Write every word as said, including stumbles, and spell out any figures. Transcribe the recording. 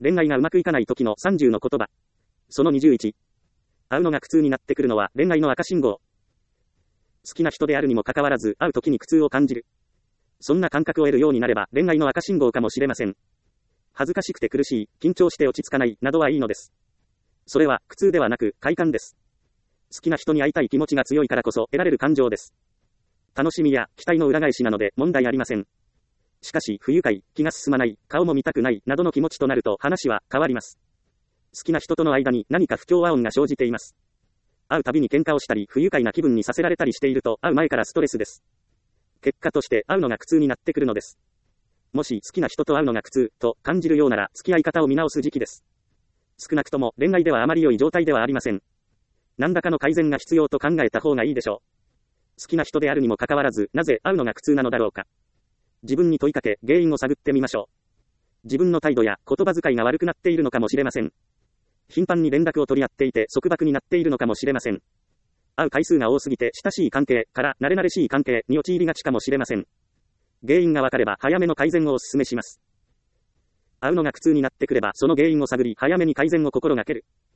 恋愛がうまくいかない時のさんじゅうの言葉。そのにじゅういち。会うのが苦痛になってくるのは恋愛の赤信号。好きな人であるにもかかわらず会う時に苦痛を感じる。そんな感覚を得るようになれば恋愛の赤信号かもしれません。恥ずかしくて苦しい、緊張して落ち着かない、などはいいのです。それは苦痛ではなく快感です。好きな人に会いたい気持ちが強いからこそ得られる感情です。楽しみや期待の裏返しなので問題ありません。しかし不愉快、気が進まない、顔も見たくない、などの気持ちとなると話は変わります。好きな人との間に何か不協和音が生じています。会うたびに喧嘩をしたり不愉快な気分にさせられたりしていると会う前からストレスです。結果として会うのが苦痛になってくるのです。もし好きな人と会うのが苦痛と感じるようなら付き合い方を見直す時期です。少なくとも恋愛ではあまり良い状態ではありません。何らかの改善が必要と考えた方がいいでしょう。好きな人であるにもかかわらずなぜ会うのが苦痛なのだろうか。自分に問いかけ原因を探ってみましょう。自分の態度や言葉遣いが悪くなっているのかもしれません。頻繁に連絡を取り合っていて束縛になっているのかもしれません。会う回数が多すぎて親しい関係から慣れ慣れしい関係に陥りがちかもしれません。原因がわかれば早めの改善をお勧めします。会うのが苦痛になってくればその原因を探り早めに改善を心がける。